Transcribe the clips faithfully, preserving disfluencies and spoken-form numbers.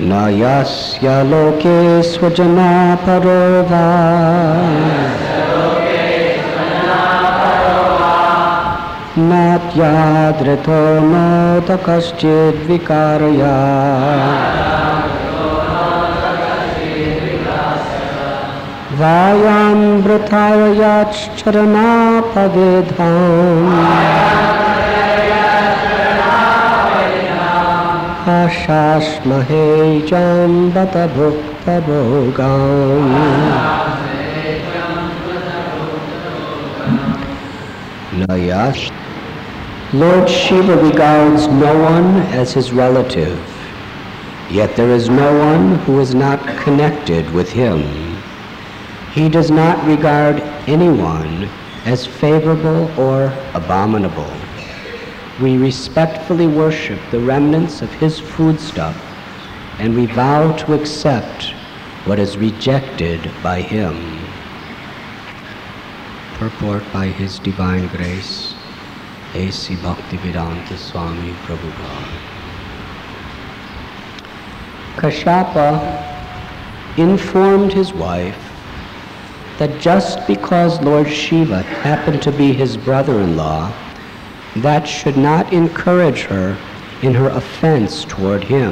Na yasya loke swajana parova natyadrito no takaschid vikaraya vayam brithayach charana padedham ashashmahe jambata bhukta bhogam. Nayash. Lord Shiva regards no one as his relative, yet there is no one who is not connected with him. He does not regard anyone as favorable or abominable. We respectfully worship the remnants of his foodstuff, and we vow to accept what is rejected by him. Purport by His Divine Grace, A C Bhaktivedanta Swami Prabhupada. Kashyapa informed his wife that just because Lord Shiva happened to be his brother-in-law, that should not encourage her in her offense toward him.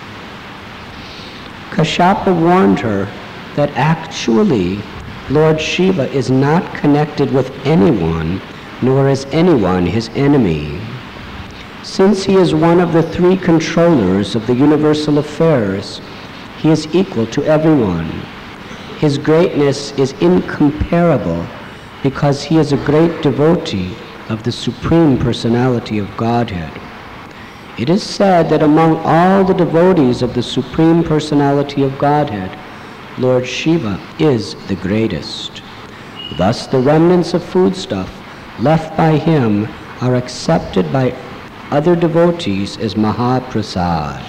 Kashyapa warned her that actually Lord Shiva is not connected with anyone, nor is anyone his enemy. Since he is one of the three controllers of the universal affairs, he is equal to everyone. His greatness is incomparable because he is a great devotee of the Supreme Personality of Godhead. It is said that among all the devotees of the Supreme Personality of Godhead, Lord Shiva is the greatest. Thus the remnants of foodstuff left by him are accepted by other devotees as Mahaprasad,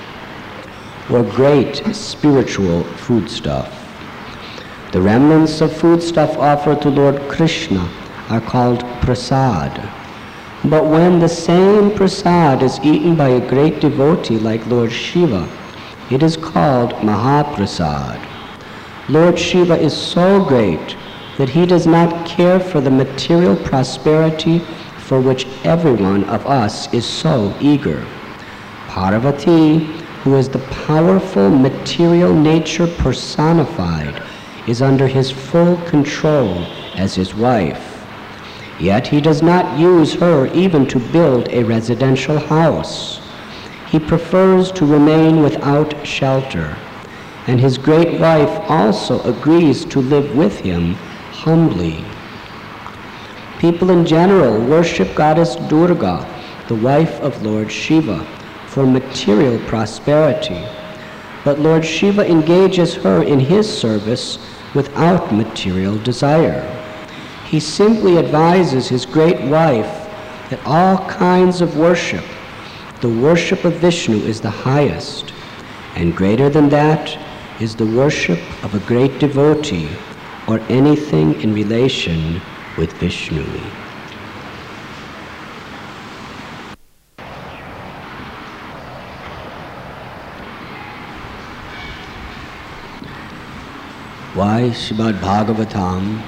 or great spiritual foodstuff. The remnants of foodstuff offered to Lord Krishna are called prasad. But when the same prasad is eaten by a great devotee like Lord Shiva, it is called Mahaprasad. Lord Shiva is so great that he does not care for the material prosperity for which every one of us is so eager. Parvati, who is the powerful material nature personified, is under his full control as his wife. Yet he does not use her even to build a residential house. He prefers to remain without shelter, and his great wife also agrees to live with him humbly. People in general worship Goddess Durga, the wife of Lord Shiva, for material prosperity. But Lord Shiva engages her in his service without material desire. He simply advises his great wife that all kinds of worship, the worship of Vishnu is the highest, and greater than that is the worship of a great devotee or anything in relation with Vishnu. Why Srimad Bhagavatam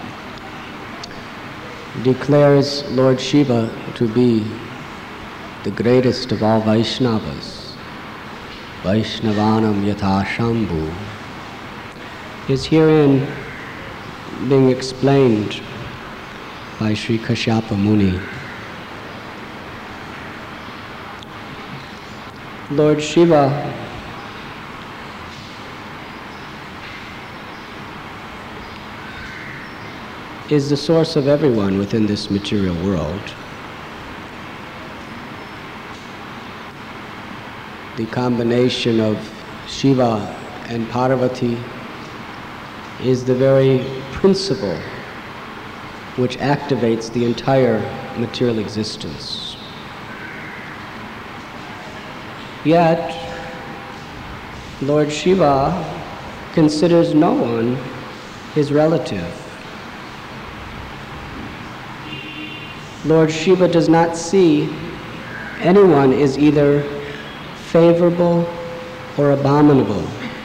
declares Lord Shiva to be the greatest of all Vaishnavas, Vaishnavanam Yatha Shambhu, is herein being explained by Sri Kashyapa Muni. Lord Shiva is the source of everyone within this material world. The combination of Shiva and Parvati is the very principle which activates the entire material existence. Yet, Lord Shiva considers no one his relative. Lord Shiva does not see anyone as either favorable, or abominable.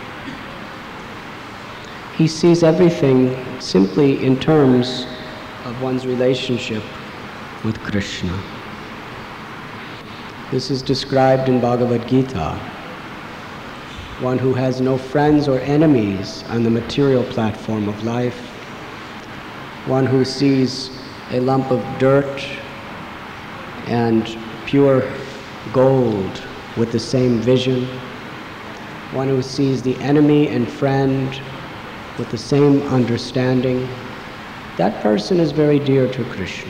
He sees everything simply in terms of one's relationship with Krishna. This is described in Bhagavad Gita. One who has no friends or enemies on the material platform of life. One who sees a lump of dirt and pure gold with the same vision. One who sees the enemy and friend with the same understanding. That person is very dear to Krishna.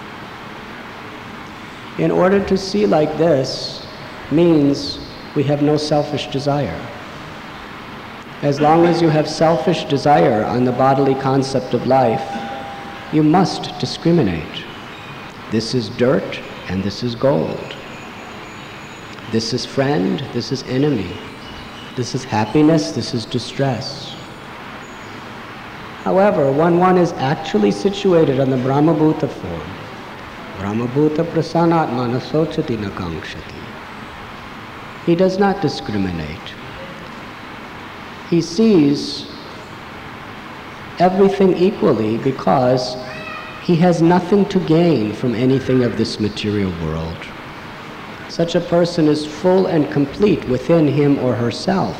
In order to see like this means we have no selfish desire. As long as you have selfish desire on the bodily concept of life, you must discriminate. This is dirt and this is gold. This is friend, this is enemy. This is happiness, this is distress. However, when one is actually situated on the Brahmabhuta form, Brahmabhuta prasanat manasochati nakankshati, he does not discriminate. He sees everything equally because he has nothing to gain from anything of this material world. Such a person is full and complete within him or herself.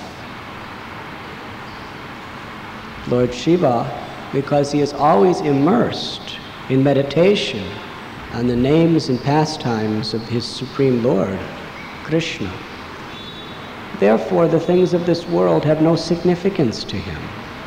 Lord Shiva, because he is always immersed in meditation on the names and pastimes of his Supreme Lord, Krishna, therefore the things of this world have no significance to him.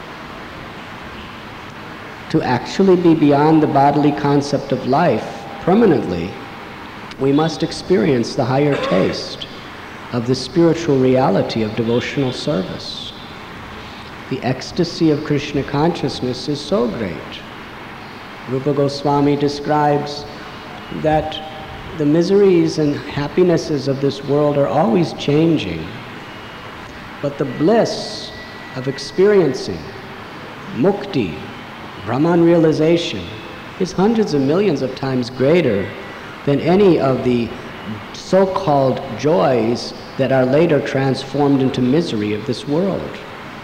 To actually be beyond the bodily concept of life permanently, we must experience the higher taste of the spiritual reality of devotional service. The ecstasy of Krishna consciousness is so great. Rupa Goswami describes that the miseries and happinesses of this world are always changing, but the bliss of experiencing mukti, Brahman realization, is hundreds of millions of times greater than any of the so-called joys that are later transformed into misery of this world.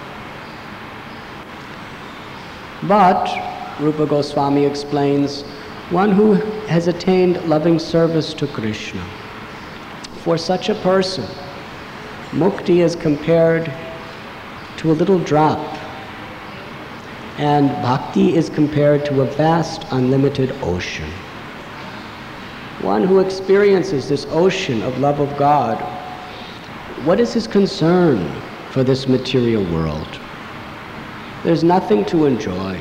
But, Rupa Goswami explains, one who has attained loving service to Krishna, for such a person, mukti is compared to a little drop, and bhakti is compared to a vast, unlimited ocean. One who experiences this ocean of love of God, what is his concern for this material world? There's nothing to enjoy.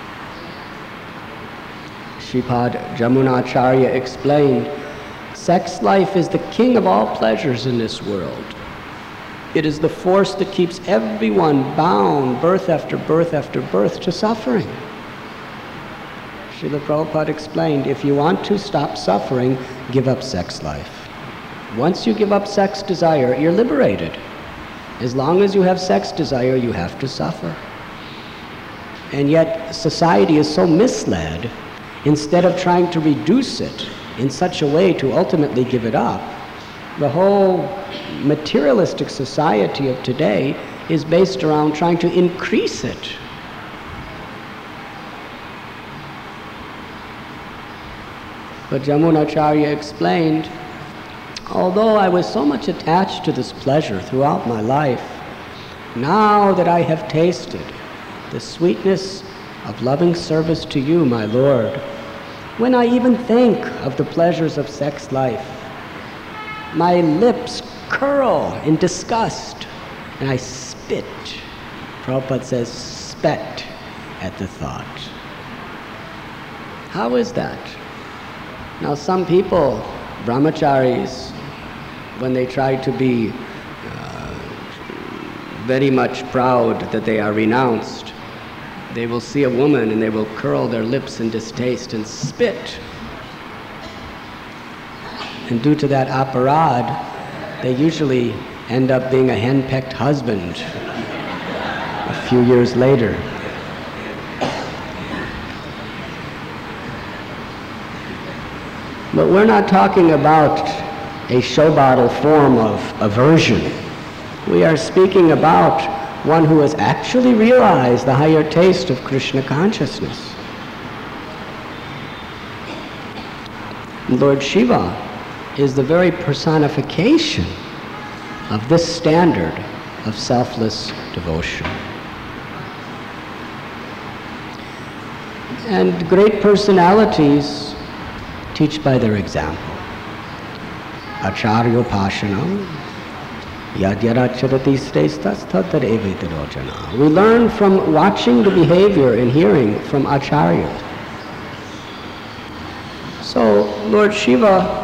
Shripad Jamunacharya explained, sex life is the king of all pleasures in this world. It is the force that keeps everyone bound, birth after birth after birth, to suffering. Srila Prabhupada explained, if you want to stop suffering, give up sex life. Once you give up sex desire, you're liberated. As long as you have sex desire, you have to suffer. And yet society is so misled, instead of trying to reduce it in such a way to ultimately give it up, the whole materialistic society of today is based around trying to increase it. But Jamunacharya explained, although I was so much attached to this pleasure throughout my life, now that I have tasted the sweetness of loving service to you, my Lord, when I even think of the pleasures of sex life, my lips curl in disgust and I spit. Prabhupada says, spit at the thought. How is that? Now some people, brahmacharis, when they try to be uh, very much proud that they are renounced, they will see a woman and they will curl their lips in distaste and spit. And due to that aparad, they usually end up being a henpecked husband a few years later. But we're not talking about a show bottle form of aversion. We are speaking about one who has actually realized the higher taste of Krishna consciousness. Lord Shiva is the very personification of this standard of selfless devotion. And great personalities teach by their example. Acharya Pashanam Yadyaracharati Srestas Tatarevitarojana. We learn from watching the behavior and hearing from Acharya. So Lord Shiva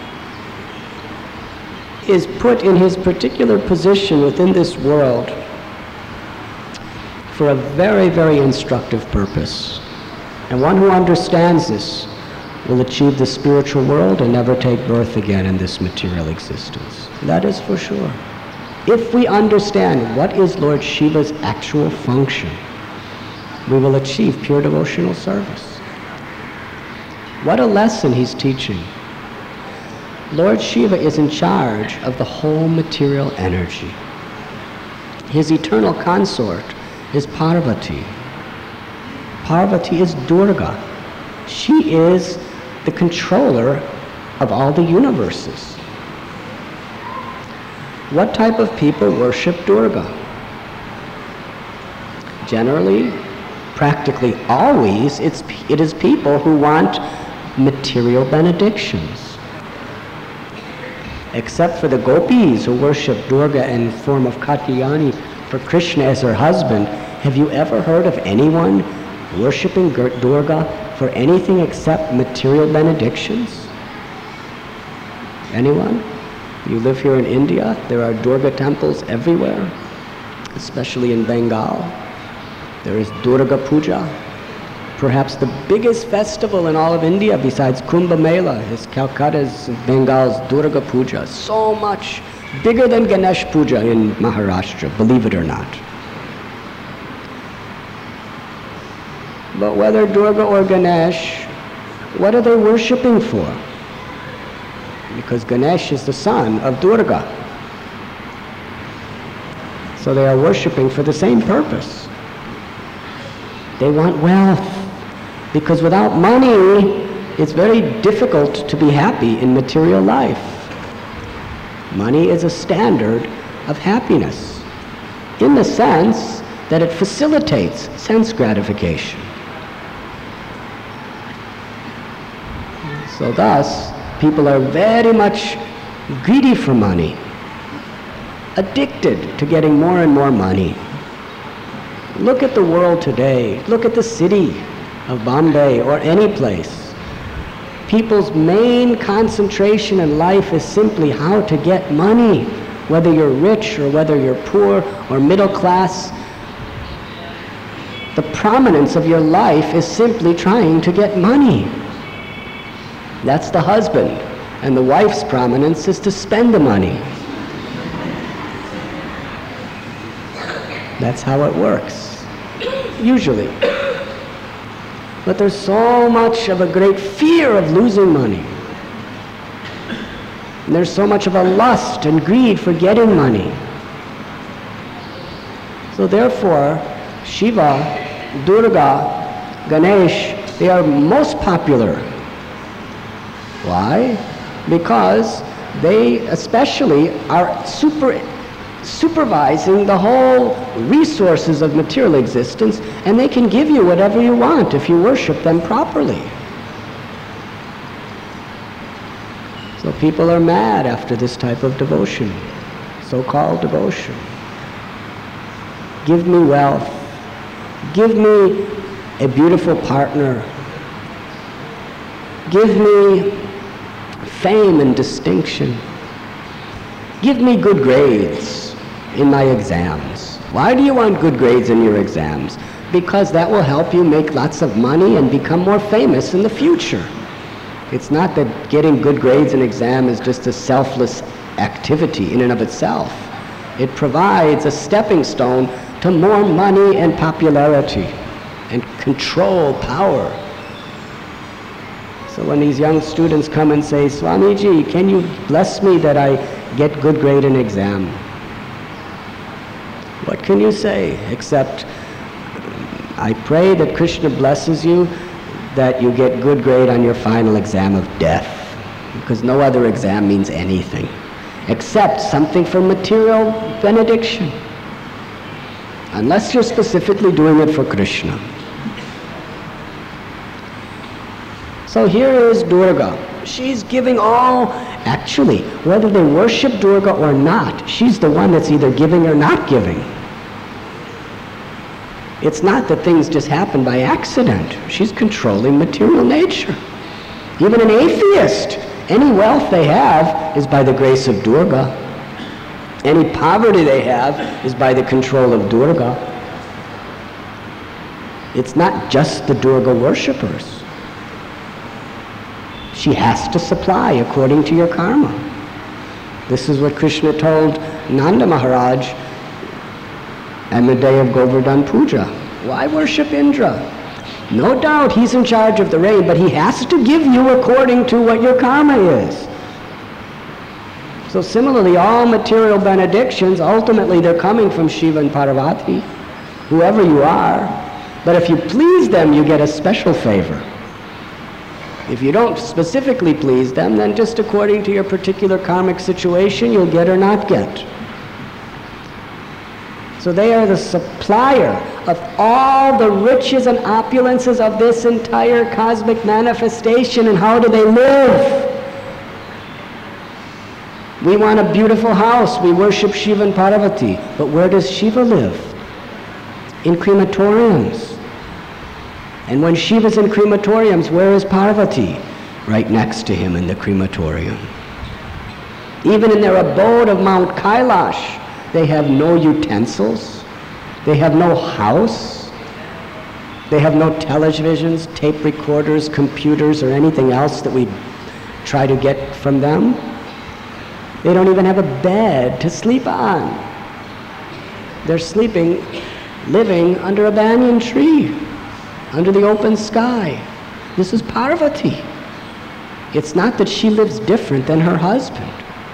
is put in his particular position within this world for a very, very instructive purpose. And one who understands this will achieve the spiritual world and never take birth again in this material existence. That is for sure. If we understand what is Lord Shiva's actual function, we will achieve pure devotional service. What a lesson he's teaching. Lord Shiva is in charge of the whole material energy. His eternal consort is Parvati. Parvati is Durga. She is the controller of all the universes. What type of people worship Durga? Generally, practically always, it's, it is people who want material benedictions. Except for the gopis who worship Durga in the form of Katyayani for Krishna as her husband, have you ever heard of anyone worshiping Durga for anything except material benedictions? Anyone? You live here in India, there are Durga temples everywhere, especially in Bengal. There is Durga Puja. Perhaps the biggest festival in all of India besides Kumbh Mela is Calcutta's, Bengal's Durga Puja. So much bigger than Ganesh Puja in Maharashtra, believe it or not. But whether Durga or Ganesh, what are they worshipping for? Because Ganesh is the son of Durga. So they are worshipping for the same purpose. They want wealth. Because without money, it's very difficult to be happy in material life. Money is a standard of happiness, in the sense that it facilitates sense gratification. So thus, people are very much greedy for money, addicted to getting more and more money. Look at the world today. Look at the city of Bombay or any place. People's main concentration in life is simply how to get money, whether you're rich or whether you're poor or middle class. The prominence of your life is simply trying to get money. That's the husband, and the wife's prominence is to spend the money. That's how it works, usually. But there's so much of a great fear of losing money. And there's so much of a lust and greed for getting money. So therefore, Shiva, Durga, Ganesh, they are most popular. Why? Because they especially are super supervising the whole resources of material existence, and they can give you whatever you want if you worship them properly. So people are mad after this type of devotion, so-called devotion. Give me wealth. Give me a beautiful partner. Give me fame and distinction. Give me good grades in my exams. Why do you want good grades in your exams? Because that will help you make lots of money and become more famous in the future. It's not that getting good grades in exam is just a selfless activity in and of itself. It provides a stepping stone to more money and popularity and control, power. So when these young students come and say, Swamiji, can you bless me that I get good grade in exam? What can you say except, I pray that Krishna blesses you, that you get good grade on your final exam of death, because no other exam means anything except something for material benediction, unless you're specifically doing it for Krishna. So here is Durga. She's giving all, actually, whether they worship Durga or not, she's the one that's either giving or not giving. It's not that things just happen by accident. She's controlling material nature. Even an atheist, any wealth they have is by the grace of Durga. Any poverty they have is by the control of Durga. It's not just the Durga worshippers. She has to supply according to your karma. This is what Krishna told Nanda Maharaj on the day of Govardhan Puja. Why worship Indra? No doubt he's in charge of the rain, but he has to give you according to what your karma is. So similarly, all material benedictions, ultimately they're coming from Shiva and Parvati, whoever you are. But if you please them, you get a special favor. If you don't specifically please them, then just according to your particular karmic situation, you'll get or not get. So they are the supplier of all the riches and opulences of this entire cosmic manifestation. And how do they live? We want a beautiful house. We worship Shiva and Parvati. But where does Shiva live? In crematoriums. And when Shiva's in crematoriums, where is Parvati? Right next to him in the crematorium. Even in their abode of Mount Kailash, they have no utensils. They have no house. They have no televisions, tape recorders, computers, or anything else that we try to get from them. They don't even have a bed to sleep on. They're sleeping, living under a banyan tree, under the open sky. This is Parvati. It's not that she lives different than her husband.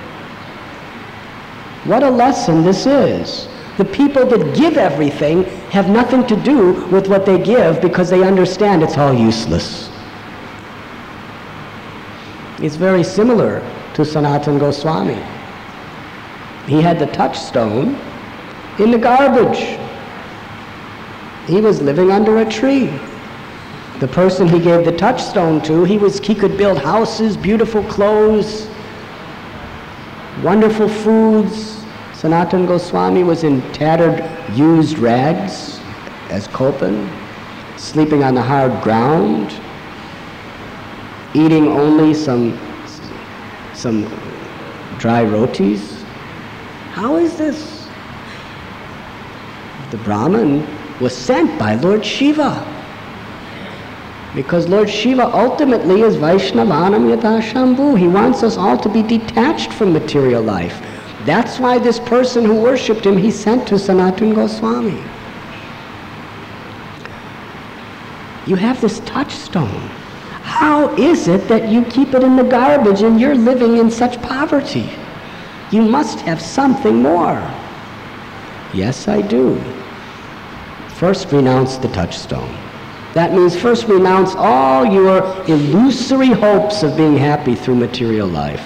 What a lesson this is. The people that give everything have nothing to do with what they give because they understand it's all useless. It's very similar to Sanatana Goswami. He had the touchstone in the garbage. He was living under a tree. The person he gave the touchstone to, he was he could build houses, beautiful clothes, wonderful foods. Sanatana Goswami was in tattered, used rags as Kopan, sleeping on the hard ground, eating only some, some dry rotis. How is this? The Brahman was sent by Lord Shiva, because Lord Shiva ultimately is Vaishnavanam Yatha Shambhu. He wants us all to be detached from material life. That's why this person who worshipped him, he sent to Sanatana Goswami. You have this touchstone. How is it that you keep it in the garbage and you're living in such poverty? You must have something more. Yes, I do. First, renounce the touchstone. That means first renounce all your illusory hopes of being happy through material life.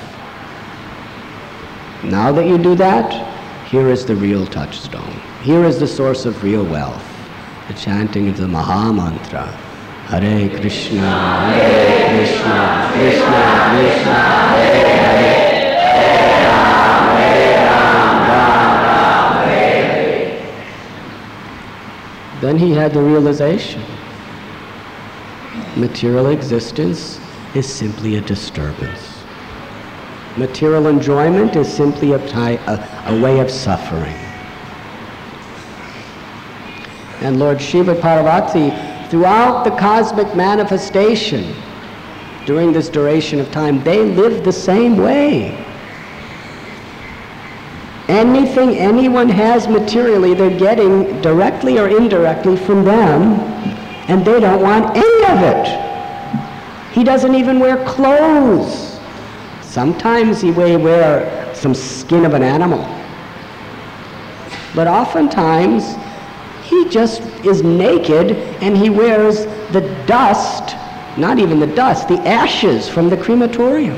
Now that you do that, here is the real touchstone. Here is the source of real wealth. The chanting of the Maha Mantra. Hare Krishna, Hare Krishna, Krishna Krishna, Hare Hare, Hare Ram, Hare Ram, Ram Ram, Hare Hare. Then he had the realization. Material existence is simply a disturbance. Material enjoyment is simply a, a, a way of suffering. And Lord Shiva Parvati, throughout the cosmic manifestation, during this duration of time, they lived the same way. Anything anyone has materially, they're getting directly or indirectly from them, and they don't want any of it. He doesn't even wear clothes. Sometimes he may wear some skin of an animal. But oftentimes, he just is naked and he wears the dust, not even the dust, the ashes from the crematorium.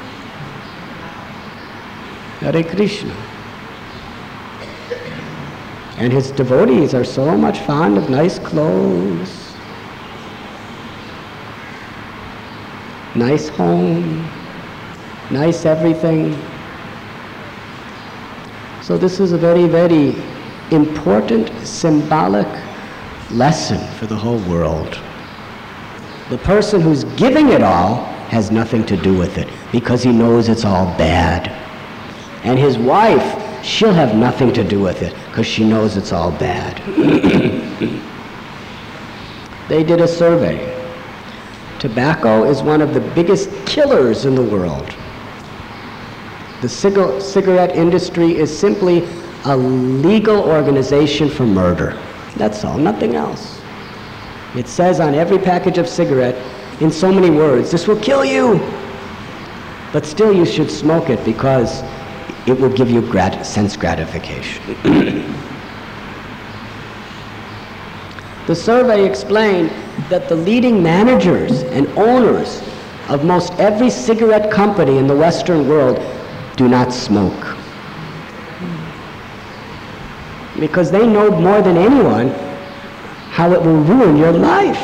Hare Krishna. And his devotees are so much fond of nice clothes, nice home, nice everything. So this is a very, very important symbolic lesson for the whole world. The person who's giving it all has nothing to do with it because he knows it's all bad. And his wife, she'll have nothing to do with it because she knows it's all bad. They did a survey. Tobacco is one of the biggest killers in the world. The cig- cigarette industry is simply a legal organization for murder. That's all, nothing else. It says on every package of cigarette, in so many words, this will kill you. But still you should smoke it because it will give you grat- sense gratification. The survey explained that the leading managers and owners of most every cigarette company in the Western world do not smoke. Because they know more than anyone how it will ruin your life.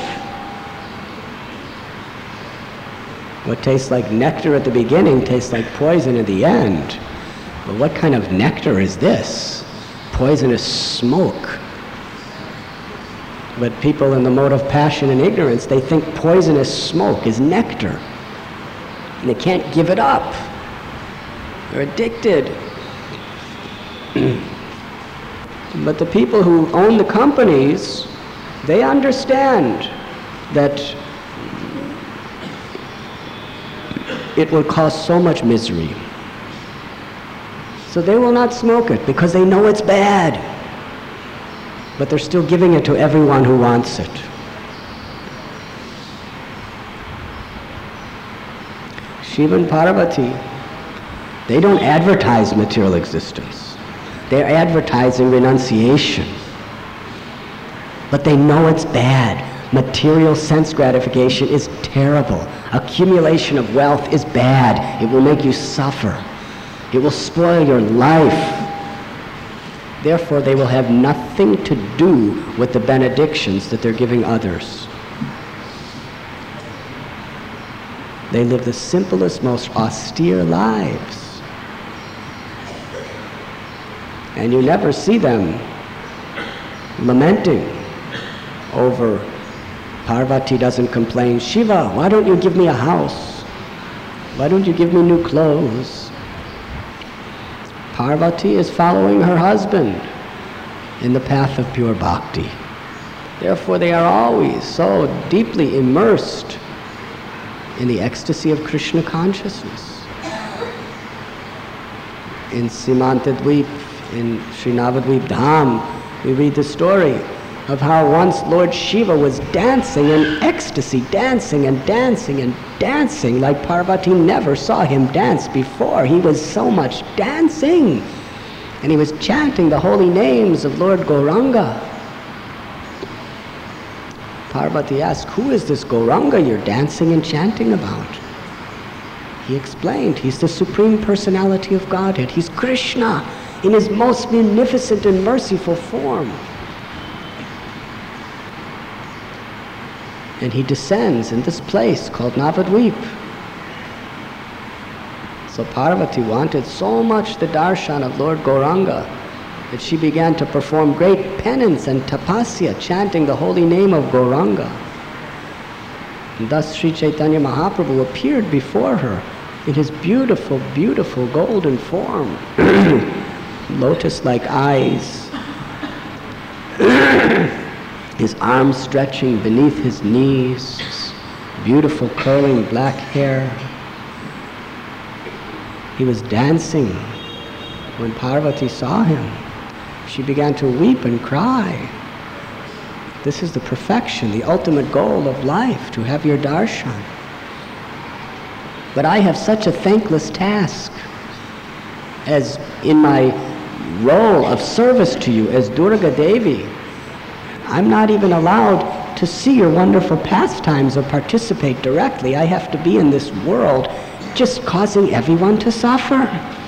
What tastes like nectar at the beginning tastes like poison at the end. But what kind of nectar is this? Poisonous smoke. But people in the mode of passion and ignorance, they think poisonous smoke is nectar. And they can't give it up. They're addicted. But the people who own the companies, they understand that it will cause so much misery. So they will not smoke it because they know it's bad. But they're still giving it to everyone who wants it. Shiva and Parvati, they don't advertise material existence. They're advertising renunciation. But they know it's bad. Material sense gratification is terrible. Accumulation of wealth is bad. It will make you suffer. It will spoil your life. Therefore, they will have nothing to do with the benedictions that they're giving others. They live the simplest, most austere lives. And you never see them lamenting over Parvati doesn't complain, Shiva, why don't you give me a house? Why don't you give me new clothes? Parvati is following her husband in the path of pure bhakti. Therefore, they are always so deeply immersed in the ecstasy of Krishna consciousness. In Simantadweep, in Sri Navadweep Dham, we read the story of how once Lord Shiva was dancing in ecstasy, dancing and dancing and dancing like Parvati never saw him dance before. He was so much dancing. And he was chanting the holy names of Lord Gauranga. Parvati asked, who is this Gauranga you're dancing and chanting about? He explained, he's the Supreme Personality of Godhead. He's Krishna in his most munificent and merciful form. And he descends in this place called Navadweep. So Parvati wanted so much the darshan of Lord Gauranga that she began to perform great penance and tapasya, chanting the holy name of Gauranga. And thus Sri Chaitanya Mahaprabhu appeared before her in his beautiful, beautiful golden form. Lotus-like eyes. His arms stretching beneath his knees, beautiful curling black hair. He was dancing. When Parvati saw him, she began to weep and cry. This is the perfection, the ultimate goal of life, to have your darshan. But I have such a thankless task, as in my role of service to you as Durga Devi. I'm not even allowed to see your wonderful pastimes or participate directly. I have to be in this world just causing everyone to suffer.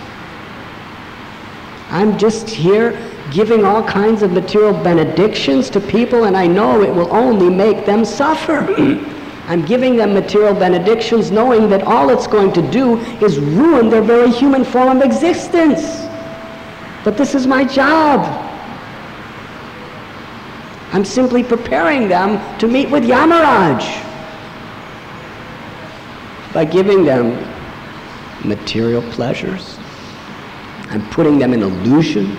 I'm just here giving all kinds of material benedictions to people, and I know it will only make them suffer. I'm giving them material benedictions knowing that all it's going to do is ruin their very human form of existence. But this is my job. I'm simply preparing them to meet with Yamaraj by giving them material pleasures. I'm putting them in illusion.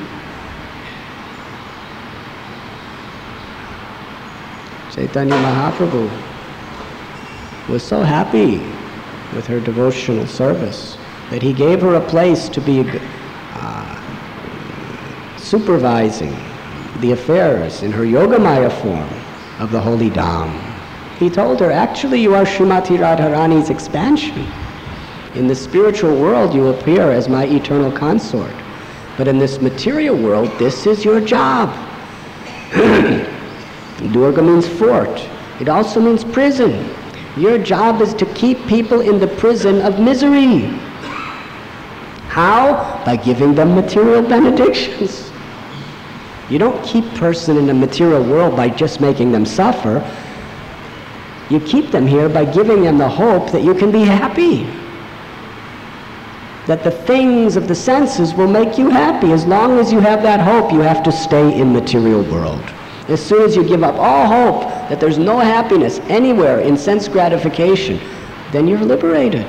Chaitanya Mahaprabhu was so happy with her devotional service that he gave her a place to be uh, supervising the affairs in her Yogamaya form of the holy Dham. He told her, actually you are Srimati Radharani's expansion. In the spiritual world you appear as my eternal consort, but in this material world this is your job. Durga means fort. It also means prison. Your job is to keep people in the prison of misery. How? By giving them material benedictions. You don't keep a person in the material world by just making them suffer. You keep them here by giving them the hope that you can be happy. That the things of the senses will make you happy. As long as you have that hope, you have to stay in material world. As soon as you give up all hope that there's no happiness anywhere in sense gratification, then you're liberated.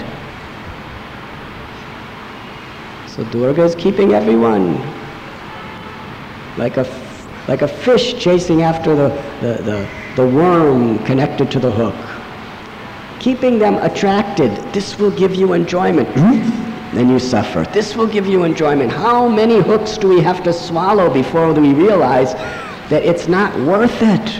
So Durga is keeping everyone like a, like a fish chasing after the, the, the, the worm connected to the hook. Keeping them attracted. This will give you enjoyment. Then you suffer. This will give you enjoyment. How many hooks do we have to swallow before we realize that it's not worth it?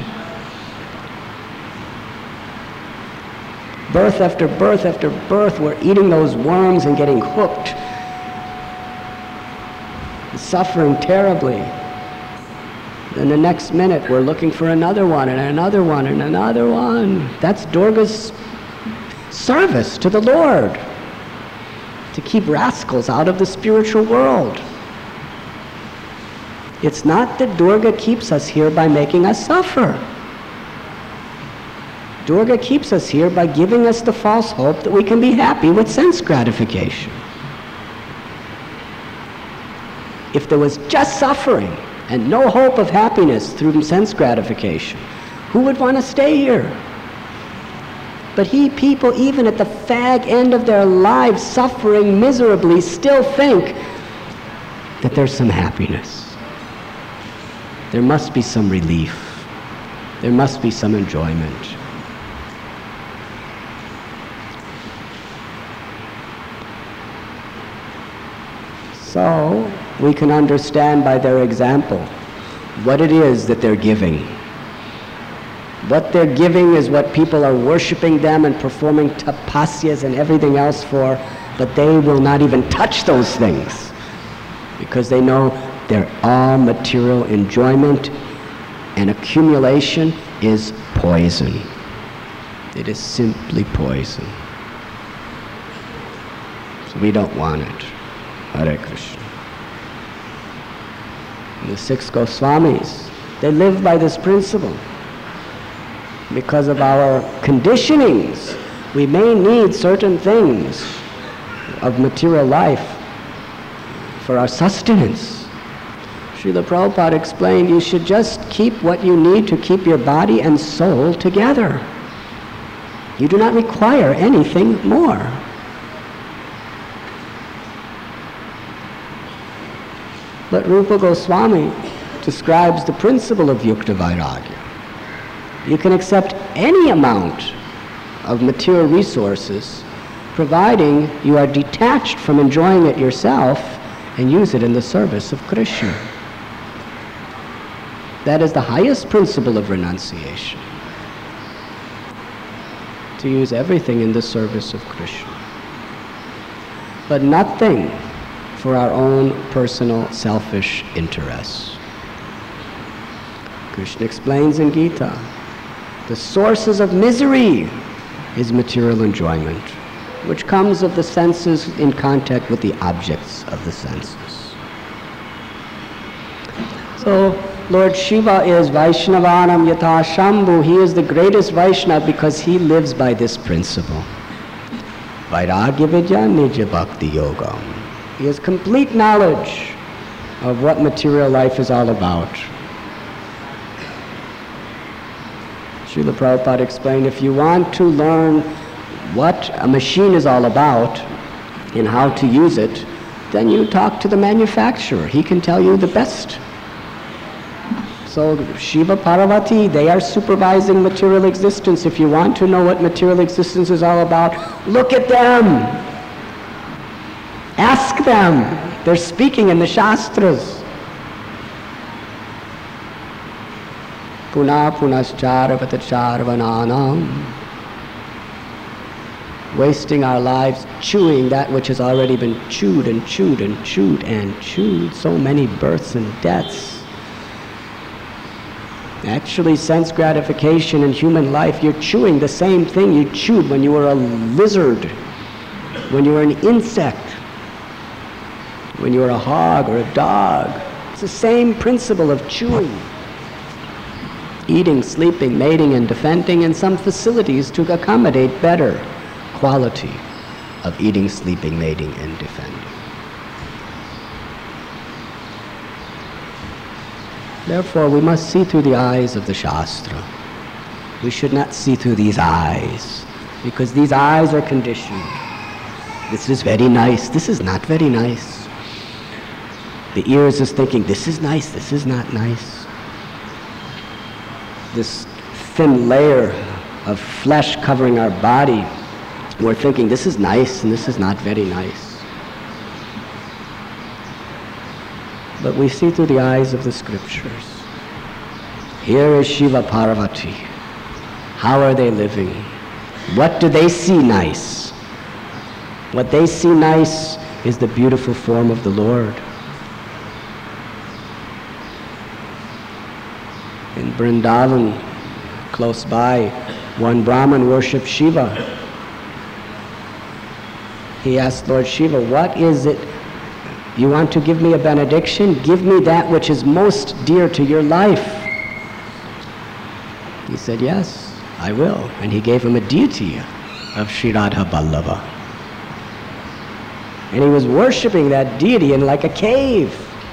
Birth after birth after birth, we're eating those worms and getting hooked, suffering terribly. Then the next minute we're looking for another one and another one and another one. That's Durga's service to the Lord, to keep rascals out of the spiritual world. It's not that Durga keeps us here by making us suffer. Durga keeps us here by giving us the false hope that we can be happy with sense gratification. If there was just suffering and no hope of happiness through sense gratification, who would want to stay here? But he, people, even at the fag end of their lives, suffering miserably, still think that there's some happiness. There must be some relief. There must be some enjoyment. So we can understand by their example what it is that they're giving. What they're giving is what people are worshiping them and performing tapasyas and everything else for, but they will not even touch those things because they know they're all material enjoyment, and accumulation is poison. It is simply poison. So we don't want it. Hare Krishna. And the six Goswamis, they live by this principle. Because of our conditionings, we may need certain things of material life for our sustenance. Srila Prabhupada explained you should just keep what you need to keep your body and soul together. You do not require anything more. But Rupa Goswami describes the principle of Yukta Vairagya. You can accept any amount of material resources providing you are detached from enjoying it yourself and use it in the service of Krishna. That is the highest principle of renunciation. To use everything in the service of Krishna. But nothing for our own personal selfish interests. Krishna explains in Gita, the sources of misery is material enjoyment, which comes of the senses in contact with the objects of the senses. So, Lord Shiva is Vaishnavanam Yatha Shambhu. He is the greatest Vaishnava because he lives by this principle. Vairagya Vidya Nija Bhakti Yoga. He has complete knowledge of what material life is all about. Srila Prabhupada explained, if you want to learn what a machine is all about and how to use it, then you talk to the manufacturer. He can tell you the best. So Shiva Parvati, they are supervising material existence. If you want to know what material existence is all about, look at them. Ask them. They're speaking in the Shastras. Puna punaschara vatacharvananam. Wasting our lives chewing that which has already been chewed and chewed and chewed and chewed. So many births and deaths. Actually, sense gratification in human life, you're chewing the same thing you chewed when you were a lizard, when you were an insect, when you were a hog or a dog. It's the same principle of chewing. Eating, sleeping, mating, and defending, and some facilities to accommodate better quality of eating, sleeping, mating, and defending. Therefore, we must see through the eyes of the Shastra. We should not see through these eyes, because these eyes are conditioned. This is very nice, this is not very nice. The ears is thinking, this is nice, this is not nice. This thin layer of flesh covering our body, we're thinking, this is nice and this is not very nice. But we see through the eyes of the scriptures. Here is Shiva Parvati. How are they living? What do they see nice? What they see nice is the beautiful form of the Lord. In Vrindavan, close by, one Brahmin worshipped Shiva. He asked Lord Shiva, what is it? You want to give me a benediction? Give me that which is most dear to your life. He said, yes, I will. And he gave him a deity of Sri Radha Vallabha. And he was worshipping that deity in like a cave.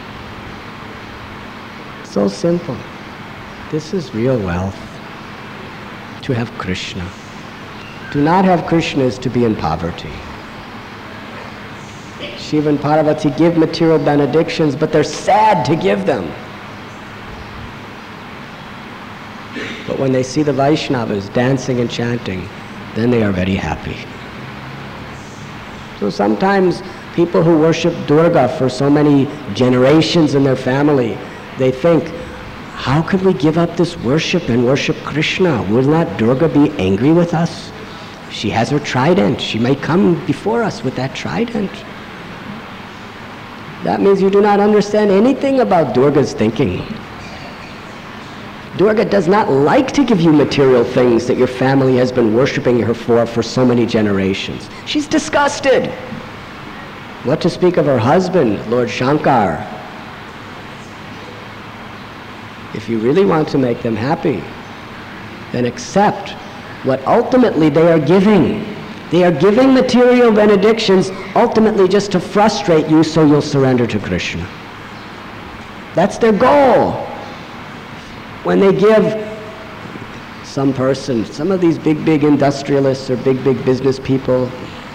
So simple. This is real wealth. To have Krishna. To not have Krishna is to be in poverty. Shiva and Parvati give material benedictions, but they're sad to give them. But when they see the Vaishnavas dancing and chanting, then they are very happy. So sometimes people who worship Durga for so many generations in their family, they think, how could we give up this worship and worship Krishna? Will not Durga be angry with us? She has her trident. She may come before us with that trident. That means you do not understand anything about Durga's thinking. Durga does not like to give you material things that your family has been worshiping her for for so many generations. She's disgusted. What to speak of her husband, Lord Shankar? If you really want to make them happy, then accept what ultimately they are giving. They are giving material benedictions ultimately just to frustrate you so you'll surrender to Krishna. That's their goal. When they give some person, some of these big, big industrialists or big, big business people,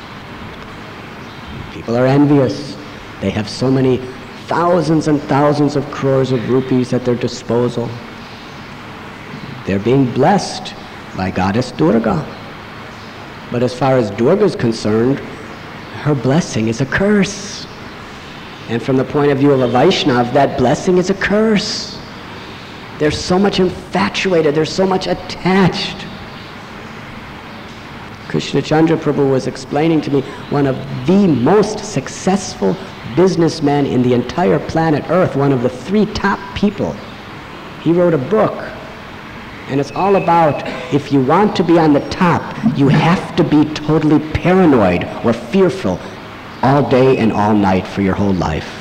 people are envious. They have so many thousands and thousands of crores of rupees at their disposal. They're being blessed by Goddess Durga. But as far as Durga is concerned, her blessing is a curse. And from the point of view of a Vaishnava, that blessing is a curse. They're so much infatuated, they're so much attached. Krishna Chandra Prabhu was explaining to me, one of the most successful businessmen in the entire planet Earth, one of the three top people. He wrote a book, and it's all about, if you want to be on the top, you have to be totally paranoid or fearful all day and all night for your whole life.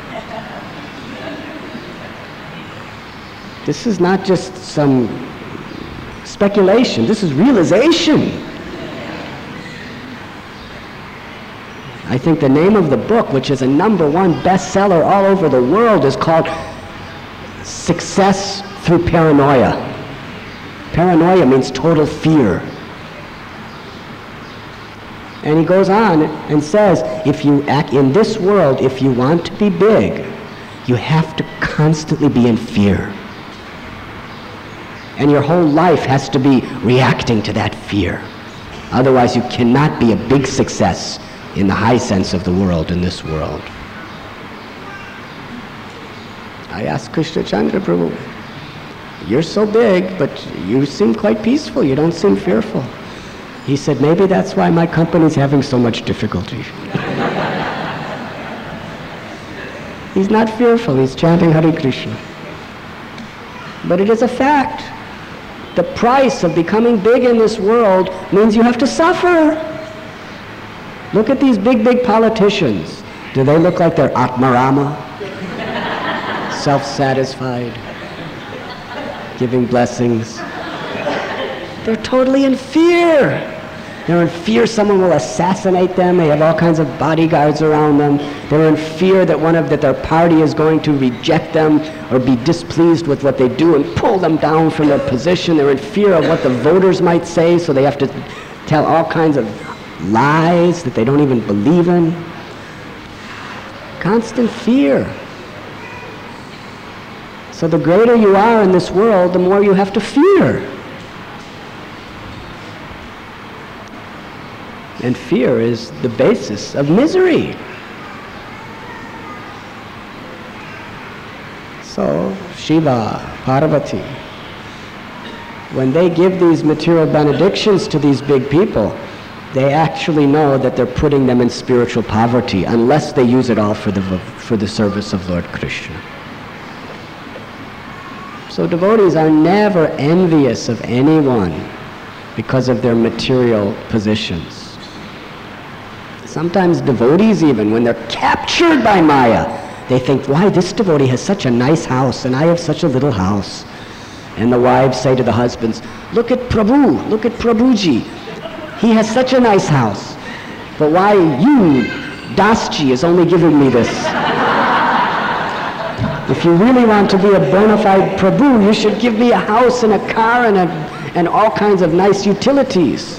This is not just some speculation, this is realization. I think the name of the book, which is a number one bestseller all over the world, is called Success Through Paranoia. Paranoia means total fear. And he goes on and says, if you act in this world, if you want to be big, you have to constantly be in fear. And your whole life has to be reacting to that fear. Otherwise, you cannot be a big success in the high sense of the world, in this world. I asked Krishna Chandra Prabhu, you're so big, but you seem quite peaceful. You don't seem fearful. He said, maybe that's why my company's having so much difficulty. He's not fearful. He's chanting Hare Krishna. But it is a fact. The price of becoming big in this world means you have to suffer. Look at these big, big politicians. Do they look like they're Atmarama? Self-satisfied, giving blessings. They're totally in fear. They're in fear someone will assassinate them. They have all kinds of bodyguards around them. They're in fear that one of that their party is going to reject them or be displeased with what they do and pull them down from their position. They're in fear of what the voters might say, so they have to tell all kinds of lies that they don't even believe in. Constant fear. So the greater you are in this world, the more you have to fear. And fear is the basis of misery. So Shiva, Parvati, when they give these material benedictions to these big people, they actually know that they're putting them in spiritual poverty unless they use it all for the, for the service of Lord Krishna. So devotees are never envious of anyone because of their material positions. Sometimes devotees even, when they're captured by Maya, they think, why, this devotee has such a nice house and I have such a little house. And the wives say to the husbands, look at Prabhu, look at Prabhuji. He has such a nice house. But why you, Dasji, is only giving me this? If you really want to be a bona fide Prabhu, you should give me a house and a car and, a, and all kinds of nice utilities.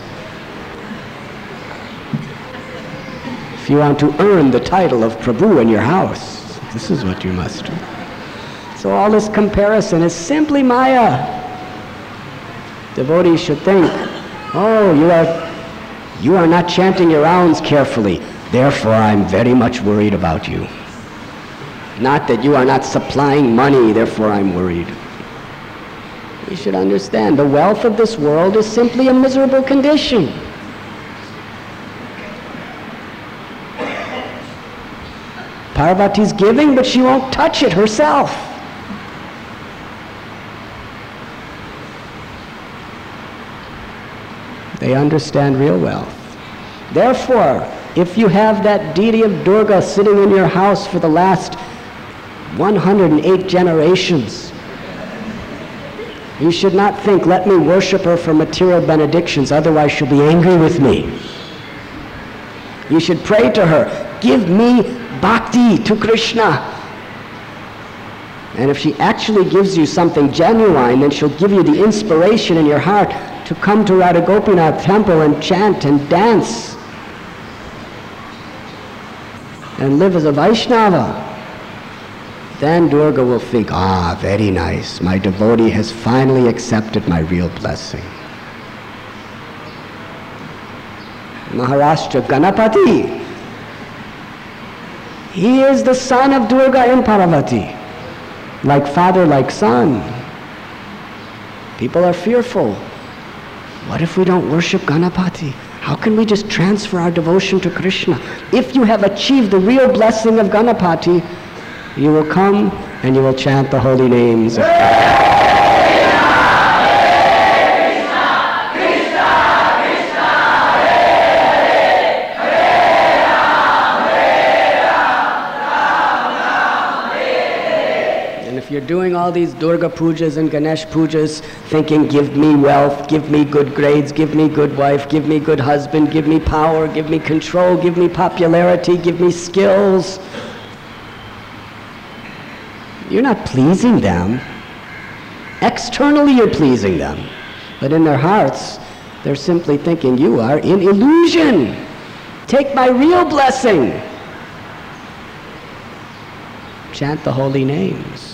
If you want to earn the title of Prabhu in your house, this is what you must do. So all this comparison is simply Maya. Devotees should think, oh, you are, you are not chanting your rounds carefully, therefore I'm very much worried about you. Not that you are not supplying money, therefore I'm worried. You should understand, the wealth of this world is simply a miserable condition. Parvati's giving, but she won't touch it herself. They understand real wealth. Therefore, if you have that deity of Durga sitting in your house for the last one hundred eight generations, you should not think, let me worship her for material benedictions, otherwise she'll be angry with me. You should pray to her, give me bhakti to Krishna. And if she actually gives you something genuine, then she'll give you the inspiration in your heart to come to Radha Gopinath temple and chant and dance and live as a Vaishnava. Then Durga will think, ah, very nice, my devotee has finally accepted my real blessing. Maharashtra Ganapati, he is the son of Durga and Parvati, like father, like son. People are fearful. What if we don't worship Ganapati? How can we just transfer our devotion to Krishna? If you have achieved the real blessing of Ganapati, you will come and you will chant the holy names of Krishna. If you're doing all these Durga pujas and Ganesh pujas, thinking, give me wealth, give me good grades, give me good wife, give me good husband, give me power, give me control, give me popularity, give me skills, you're not pleasing them. Externally you're pleasing them, but in their hearts they're simply thinking, you are in illusion. Take my real blessing. Chant the holy names.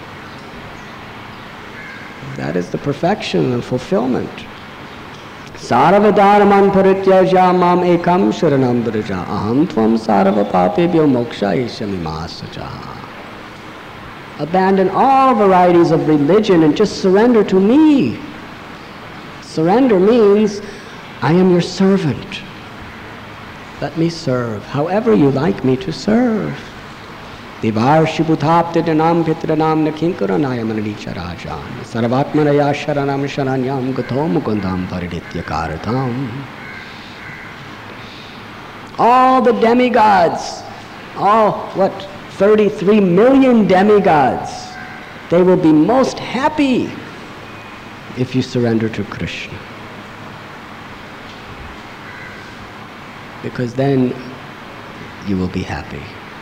That is the perfection and fulfillment. Sarvadharman parityaja mam ekam sharanam vraja aham tvam sarva papebhyo mokshayishyami masaja. Abandon all varieties of religion and just surrender to me. Surrender means, I am your servant. Let me serve however you like me to serve. Divarshibhutaptidanam pitranam nakinkaranayam ananicharajan sarvatmanaya sharanam sharanyam gato mukundam paridityakartam. All the demigods, all, what, thirty-three million demigods, they will be most happy if you surrender to Krishna. Because then you will be happy.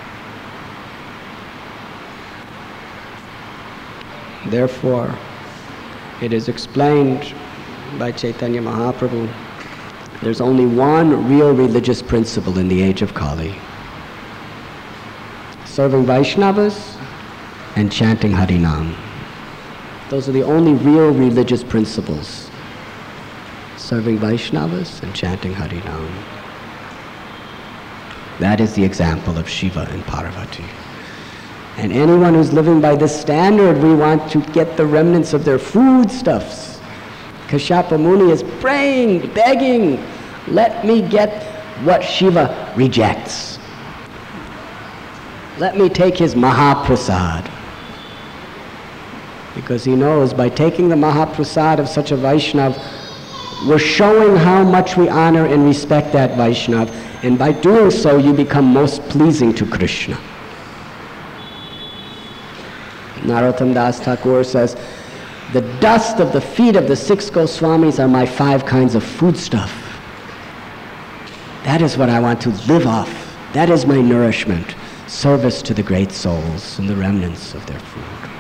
Therefore, it is explained by Chaitanya Mahaprabhu, there's only one real religious principle in the age of Kali. Serving Vaishnavas and chanting Harinam. Those are the only real religious principles. Serving Vaishnavas and chanting Harinam. That is the example of Shiva and Parvati. And anyone who's living by this standard, we want to get the remnants of their foodstuffs. Kashyapa Muni is praying, begging, let me get what Shiva rejects. Let me take his Mahaprasad. Because he knows by taking the Mahaprasad of such a Vaishnav, we're showing how much we honor and respect that Vaishnav, and by doing so you become most pleasing to Krishna. Narottam Das Thakur says, the dust of the feet of the six Goswamis are my five kinds of foodstuff. That is what I want to live off. That is my nourishment. Service to the great souls and the remnants of their food.